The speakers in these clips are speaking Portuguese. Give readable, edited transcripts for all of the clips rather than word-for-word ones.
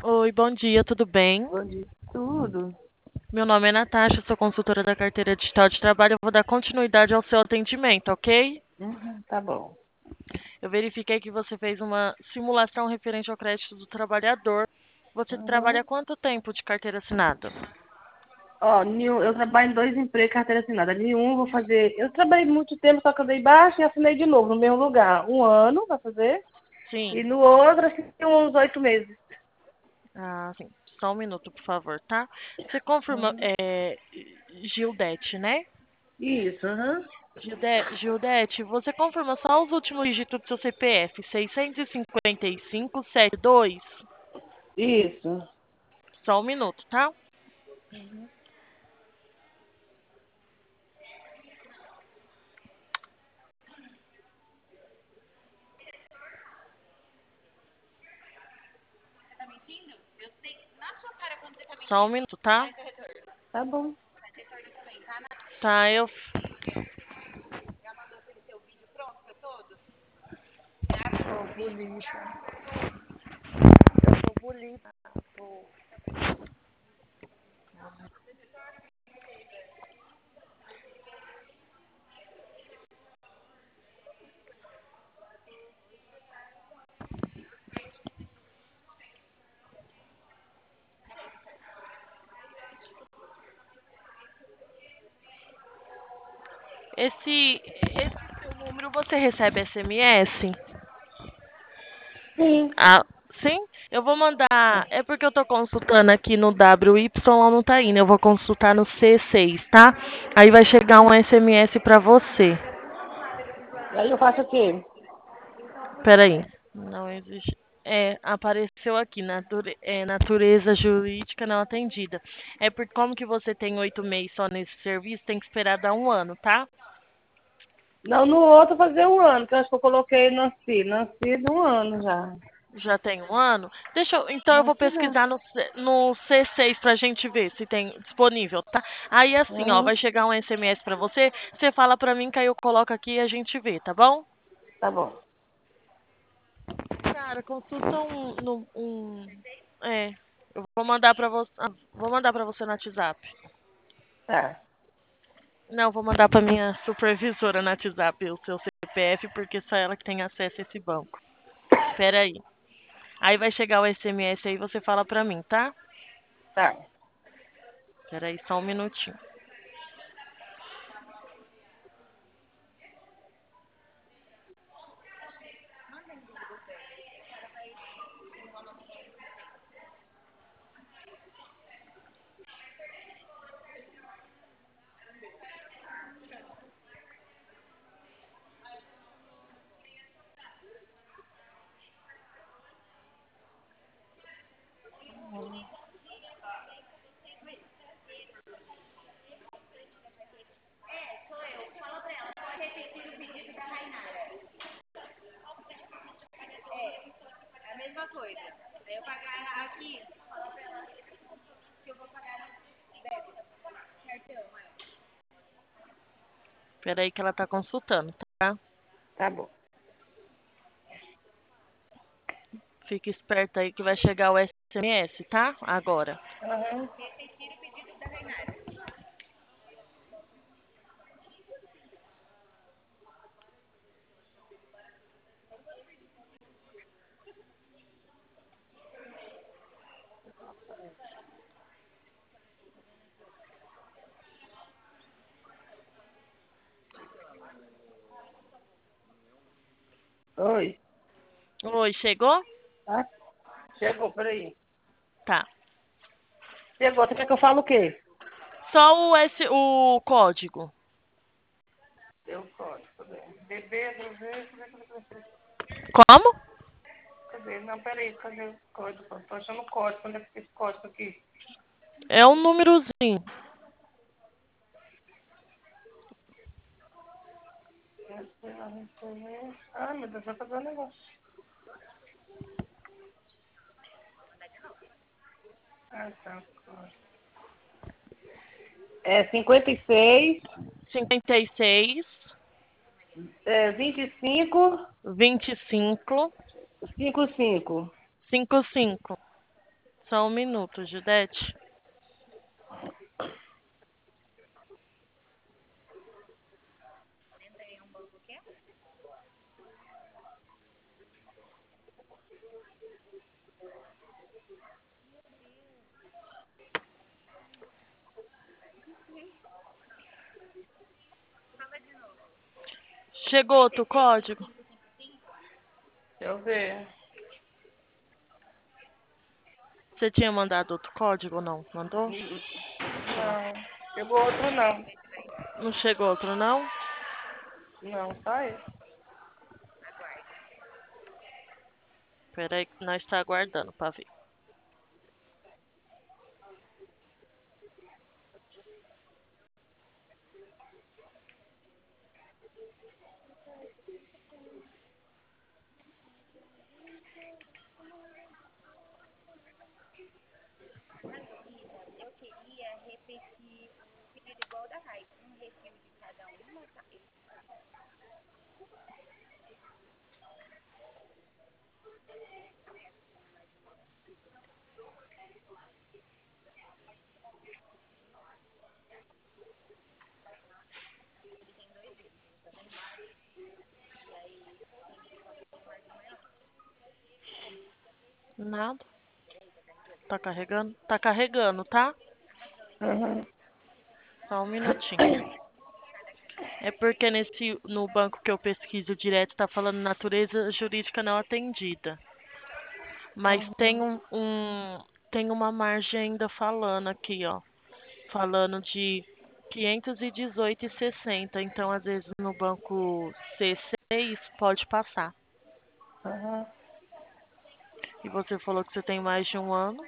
Oi, bom dia, tudo bem? Bom dia. Tudo. Meu nome é Natasha, sou consultora da carteira digital de trabalho. Eu vou dar continuidade ao seu atendimento, ok? Tá bom. Eu verifiquei que você fez uma simulação referente ao crédito do trabalhador. Você trabalha há Uhum. quanto tempo de carteira assinada? Ó, eu trabalho em dois empregos, carteira assinada. Nenhum eu vou fazer. Eu trabalhei muito tempo, só que eu dei baixa e assinei de novo no mesmo lugar. Um ano pra fazer. E Sim. no outro, assim, uns 8 meses. Ah, sim. Só um minuto, por favor, tá? Você confirma, Uhum. Gildete, né? Isso, aham. Gildete, você confirma só os últimos dígitos do seu CPF, 65572? Isso. Só um minuto, tá? Só um minuto, tá? Tá bom. Tá, eu. Tô bonita. Eu tô bonita. Tô. Esse seu número você recebe SMS? Sim. Ah, sim? Eu vou mandar. É porque eu tô consultando aqui no WY, não tá indo. Eu vou consultar no C6, tá? Aí vai chegar um SMS pra você. Aí eu faço o quê? Peraí. Não existe. Apareceu aqui, natureza jurídica não atendida. É porque como que você tem 8 meses só nesse serviço, tem que esperar dar um ano, tá? Não, no outro fazer um ano, que eu acho que eu coloquei Nancy. Nancy de um ano já. Já tem um ano? Então eu vou Acho que já. pesquisar no C6 pra gente ver se tem disponível, tá? Aí assim, ó, Uhum. vai chegar um SMS pra você, você fala pra mim que aí eu coloco aqui e a gente vê, tá bom? Tá bom. Cara, consulta é, eu vou mandar pra você, vou mandar pra você no WhatsApp. Tá. Não, vou mandar pra minha supervisora no WhatsApp o seu CPF, porque só ela que tem acesso a esse banco. Espera aí. Aí vai chegar o SMS aí, você fala pra mim, tá? Tá. Espera aí só um minutinho. Espera aí que ela tá consultando, tá? Tá bom. Fica esperto aí que vai chegar o SMS, tá? Agora. Aham. Oi. Oi, chegou? Tá? Chegou, peraí. Tá. Chegou, você quer que eu fale o quê? Só o código. Deu código, cadê? Bebê, bebê, Como? cadê? Não, peraí, cadê o código? Tô achando o código, onde é que fica esse código aqui? É um númerozinho. Ah, meu Deus, vai fazer um negócio. Ah, tá. É 56, 56, 25, 25, 55. 55. Só um minuto, Judete. Chegou outro código? Deixa eu ver. Você tinha mandado outro código ou não? Mandou? Tá. Não. Chegou outro não. Não chegou outro, não? Não, só esse. Pera aí que nós tá aguardando pra ver. Nada. Tá carregando? Tá carregando, tá? Uhum. Só um minutinho. É porque no banco que eu pesquiso direto tá falando natureza jurídica não atendida. Mas tem Uhum. tem uma margem ainda falando aqui, ó. Falando de 518,60. Então, às vezes, no banco C6 pode passar. Uhum. E você falou que você tem mais de um ano.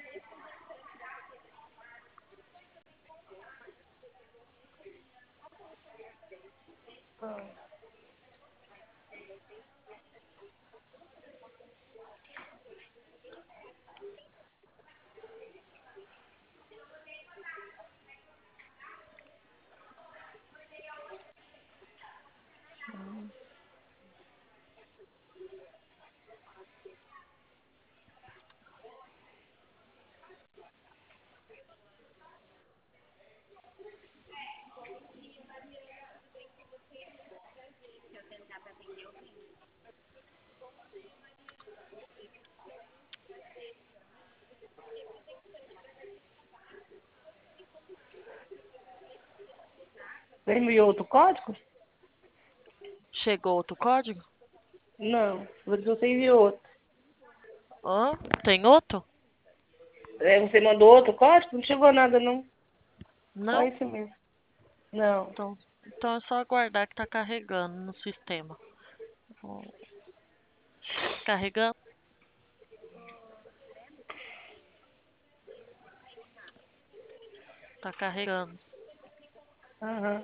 Você enviou outro código? Chegou outro código? Não. Você enviou outro. Hã? Tem outro? Você mandou outro código? Não chegou nada, não. Só Não? esse mesmo. Não. Então é só aguardar que tá carregando no sistema. Ó, carregando? Tá carregando. Uhum.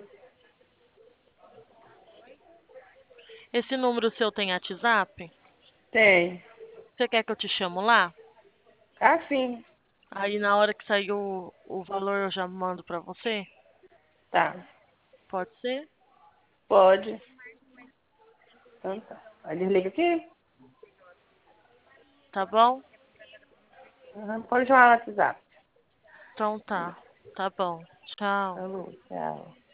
Esse número seu tem WhatsApp? Tem. Você quer que eu te chamo lá? Ah, sim. Aí na hora que sair o valor eu já mando pra você? Tá. Pode ser? Pode. Então tá. Aí desliga aqui. Tá bom? Uhum. Pode chamar no WhatsApp. Então tá. Tá bom. Tchau. Alô, tchau.